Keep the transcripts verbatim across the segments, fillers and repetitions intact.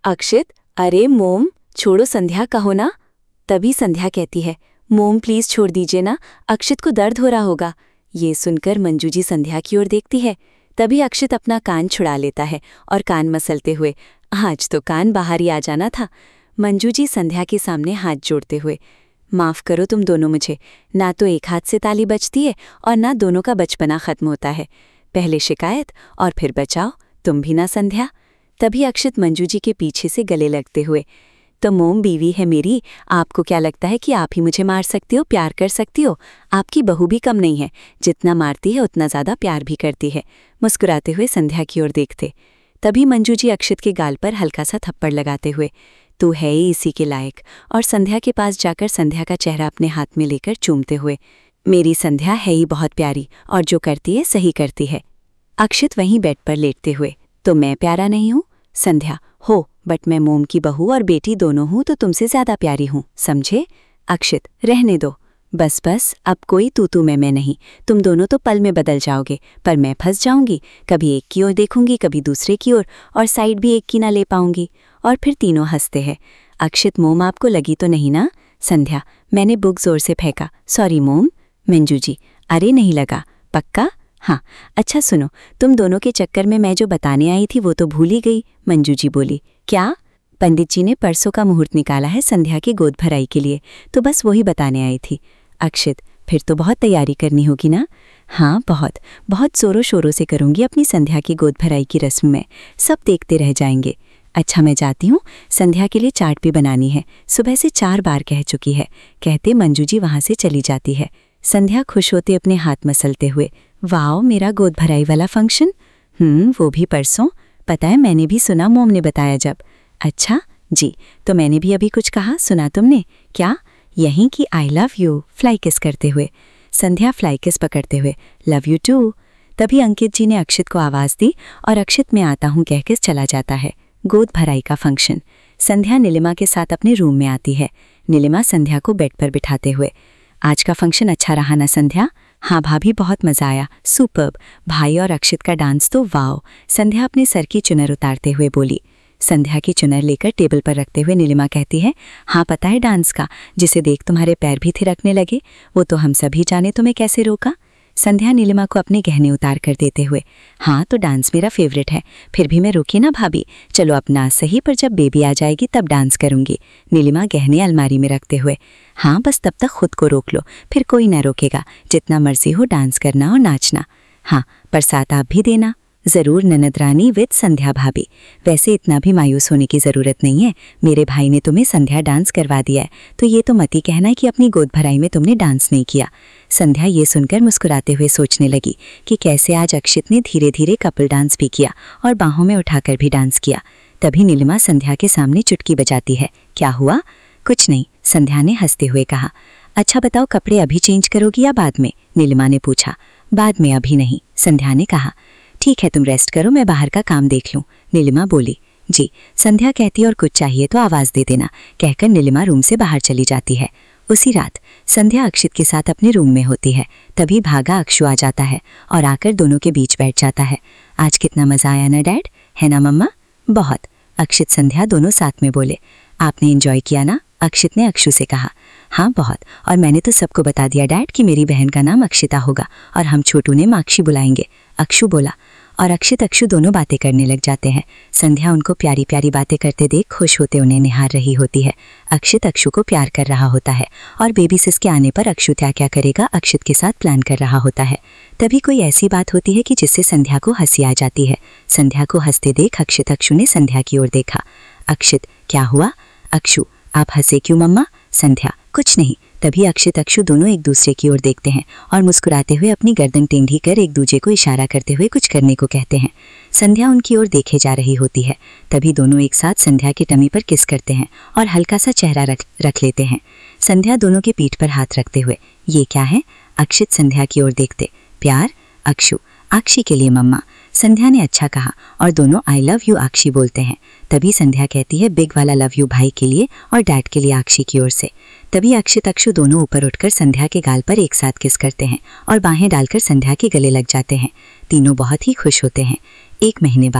अक्षित, अरे मोम, छोड़ो, संध्या कहो ना। तभी संध्या कहती है, मोम प्लीज छोड़ दीजिए ना, अक्षित को दर्द हो रहा होगा। ये सुनकर मंजू जी संध्या की ओर देखती है। तभी अक्षित अपना कान छुड़ा लेता है और कान मसलते हुए, आज तो कान बाहर ही आ जाना था। मंजू जी संध्या के सामने हाथ जोड़ते हुए, माफ़ करो तुम दोनों मुझे, ना तो एक हाथ से ताली बजती है और ना दोनों का बचपना खत्म होता है। पहले शिकायत और फिर बचाओ, तुम भी ना संध्या। तभी अक्षित मंजू जी के पीछे से गले लगते हुए, तो मोम बीवी है मेरी, आपको क्या लगता है कि आप ही मुझे मार सकती हो, प्यार कर सकती हो? आपकी बहू भी कम नहीं है, जितना मारती है उतना ज़्यादा प्यार भी करती है। मुस्कुराते हुए संध्या की ओर देखते। तभी मंजू जी अक्षित के गाल पर हल्का सा थप्पड़ लगाते हुए, तू है ही इसी के लायक, और संध्या के पास जाकर संध्या का चेहरा अपने हाथ में लेकर चूमते हुए, मेरी संध्या है ही बहुत प्यारी और जो करती है सही करती है। अक्षित वहीं बेड पर लेटते हुए, तो मैं प्यारा नहीं हूँ? संध्या, हो, बट मैं मोम की बहू और बेटी दोनों हूँ तो तुमसे ज्यादा प्यारी हूँ, समझे? अक्षित, रहने दो, बस बस, अब कोई तू तू मैं मैं नहीं, तुम दोनों तो पल में बदल जाओगे, पर मैं फंस जाऊंगी, कभी एक की ओर देखूंगी कभी दूसरे की ओर, और साइड भी एक की ना ले पाऊंगी। और फिर तीनों हंसते हैं। अक्षित, मोम आपको लगी तो नहीं ना? संध्या, मैंने बुक जोर से फेंका, सॉरी मोम। मंजू जी, अरे नहीं लगा, पक्का? हाँ, अच्छा सुनो, तुम दोनों के चक्कर में मैं जो बताने आई थी वो तो भूल ही गई। मंजू जी बोली, क्या? पंडित जी ने परसों का मुहूर्त निकाला है संध्या की गोद भराई के लिए, तो बस वही बताने आई थी। अक्षित, फिर तो बहुत तैयारी करनी होगी ना? हाँ, बहुत बहुत जोरों शोरों से करूंगी अपनी संध्या की गोद भराई की रस्म में, सब देखते रह जाएंगे। अच्छा मैं जाती हूँ, संध्या के लिए चाट भी बनानी है, सुबह से चार बार कह चुकी है, कहते मंजू जी वहाँ से चली जाती है। संध्या खुश होते अपने हाथ मसलते हुए, वाओ, मेरा गोद भराई वाला फंक्शन? हम्म वो भी परसों? पता है, मैंने भी सुना, मोम ने बताया जब। अच्छा जी, तो मैंने भी अभी कुछ कहा, सुना तुमने? क्या? यहीं कि आई लव यू फ्लाई किस करते हुए। संध्या फ्लाई किस पकड़ते हुए, लव यू टू। तभी अंकित जी ने अक्षित को आवाज़ दी और अक्षित मैं आता हूँ कह के चला जाता है। गोद भराई का फंक्शन। संध्या नीलिमा के साथ अपने रूम में आती है। नीलिमा संध्या को बेड पर बिठाते हुए, आज का फंक्शन अच्छा रहा ना संध्या? हाँ भाभी, बहुत मज़ा आया, सुपर्ब। भाई और अक्षित का डांस तो वाओ। संध्या अपने सर की चुनर उतारते हुए बोली। संध्या की चुनर लेकर टेबल पर रखते हुए नीलिमा कहती है, हाँ पता है डांस का, जिसे देख तुम्हारे पैर भी थिरकने लगे, वो तो हम सभी जाने, तुम्हें कैसे रोका? संध्या नीलिमा को अपने गहने उतार कर देते हुए, हाँ तो डांस मेरा फेवरेट है, फिर भी मैं रोकी ना भाभी, चलो अपना सही, पर जब बेबी आ जाएगी तब डांस करूंगी। नीलिमा गहने अलमारी में रखते हुए, हाँ बस तब तक खुद को रोक लो, फिर कोई ना रोकेगा, जितना मर्जी हो डांस करना और नाचना। हाँ, पर साथ आप भी देना ज़रूर ननद रानी विद संध्या भाभी। वैसे इतना भी मायूस होने की ज़रूरत नहीं है, मेरे भाई ने तुम्हें संध्या डांस करवा दिया है, तो ये तो मत ही कहना कि अपनी गोद भराई में तुमने डांस नहीं किया। संध्या ये सुनकर मुस्कुराते हुए सोचने लगी कि कैसे आज अक्षित ने धीरे धीरे कपल डांस भी किया और बाहों में उठाकर भी डांस किया। तभी नीलिमा संध्या के सामने चुटकी बजाती है। क्या हुआ? कुछ नहीं, संध्या ने हंसते हुए कहा। अच्छा बताओ, कपड़े अभी चेंज करोगी या बाद में? नीलिमा ने पूछा। बाद में, अभी नहीं, संध्या ने कहा। ठीक है, तुम रेस्ट करो, मैं बाहर का काम देख लूँ, नीलिमा बोली। जी, संध्या कहती और कुछ चाहिए तो आवाज़ दे देना, कहकर नीलिमा रूम से बाहर चली जाती है। उसी रात संध्या अक्षित के साथ अपने रूम में होती है। तभी भागा अक्षु आ जाता है और आकर दोनों के बीच बैठ जाता है। आज कितना मज़ा आया ना डैड, है ना मम्मा? बहुत। अक्षित संध्या दोनों साथ में बोले। आपने एंजॉय किया ना? अक्षित ने अक्षु से कहा। हाँ बहुत, और मैंने तो सबको बता दिया डैड कि मेरी बहन का नाम अक्षिता होगा और हम छोटू ने माक्षी बुलाएंगे, अक्षु बोला। और अक्षित अक्षु दोनों बातें करने लग जाते हैं। संध्या उनको प्यारी प्यारी बातें करते देख खुश होते उन्हें निहार रही होती है। अक्षित अक्षु को प्यार कर रहा होता है और बेबी सिस के आने पर अक्षु क्या क्या करेगा अक्षित के साथ प्लान कर रहा होता है। तभी कोई ऐसी बात होती है कि जिससे संध्या को हंसी आ जाती है। संध्या को हंसते देख अक्षित अक्षु ने संध्या की ओर देखा। अक्षित, क्या हुआ? अक्षु, आप हंसे क्यों मम्मा? संध्या, कुछ नहीं। तभी अक्षित अक्षु दोनों एक दूसरे की ओर देखते हैं और मुस्कुराते हुए अपनी गर्दन टेढ़ी कर एक दूसरे को इशारा करते हुए कुछ करने को कहते हैं। संध्या उनकी ओर देखे जा रही होती है। तभी दोनों एक साथ संध्या के टमी पर किस करते हैं और हल्का सा चेहरा रख रख लेते हैं। संध्या दोनों के पीठ पर हाथ रखते हुए, ये क्या है? अक्षित संध्या की ओर देखते, प्यार? अक्षु, आक्षी के लिए मम्मा। संध्या ने अच्छा कहा और दोनों आई लव यू आक्षी बोलते हैं। तभी संध्या कहती है बिग वाला लव यू भाई के लिए और डैड के लिए आक्षी की ओर से। तभी अक्षित अक्षु दोनों ऊपर उठकर संध्या के गाल पर एक साथ किस करते हैं और बाहें डालकर संध्या के गले लग जाते हैं। तीनों बहुत ही खुश होते हैं। एक महीने बाद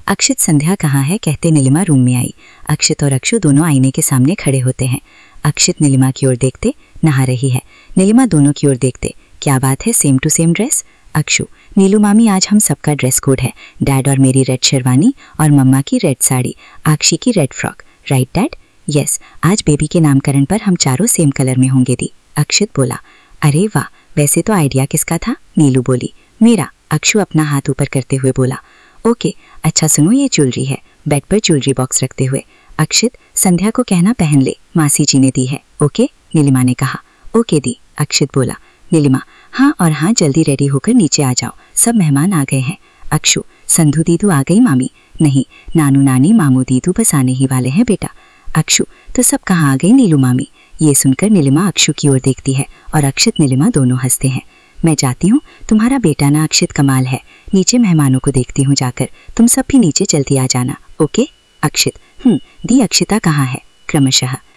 अक्षित संध्या कहाँ है कहते नीलिमा रूम में आई। अक्षित और अक्षु दोनों आईने के सामने खड़े होते हैं। अक्षित नीलिमा की ओर देखते, नहा रही है। नीलिमा दोनों की ओर देखते, क्या बात है, same to same dress. Akshu, Neelu मामी आज हम सबका ड्रेस कोड है, डैड और मेरी रेड शेरवानी और मम्मा की रेड साड़ी, आक्षी की red frock, right dad? Yes, आज बेबी के नामकरण पर हम चारों सेम कलर में होंगे दी। अक्षित बोला। अरे वाह, वैसे तो आइडिया किसका था? नीलू बोली। मेरा। अक्षु अपना हाथ ऊपर करते हुए बोला। ओके, अच्छा सुनो, ये ज्वेलरी है, बेड पर ज्वेलरी बॉक्स रखते हुए। अक्षित, संध्या को कहना पहन ले, मासी जी ने दी है। ओके, नीलिमा ने कहा। ओके दी, अक्षित बोला। नीलिमा, हाँ और हाँ, जल्दी रेडी होकर नीचे आ जाओ, सब मेहमान आ गए हैं। अक्षु, संधू दीदू आ गई मामी? नहीं, नानू नानी मामू दीदू बस आने ही वाले हैं बेटा। अक्षु, तो सब कहाँ आ गई नीलू मामी? ये सुनकर नीलिमा अक्षु की ओर देखती है और अक्षित नीलिमा दोनों हंसते हैं। मैं जाती हूँ, तुम्हारा बेटा ना अक्षित कमाल है, नीचे मेहमानों को देखती हूँ जाकर, तुम सब भी नीचे जल्दी आ जाना। ओके? अक्षित, हम्म दी, अक्षिता कहाँ है? क्रमशः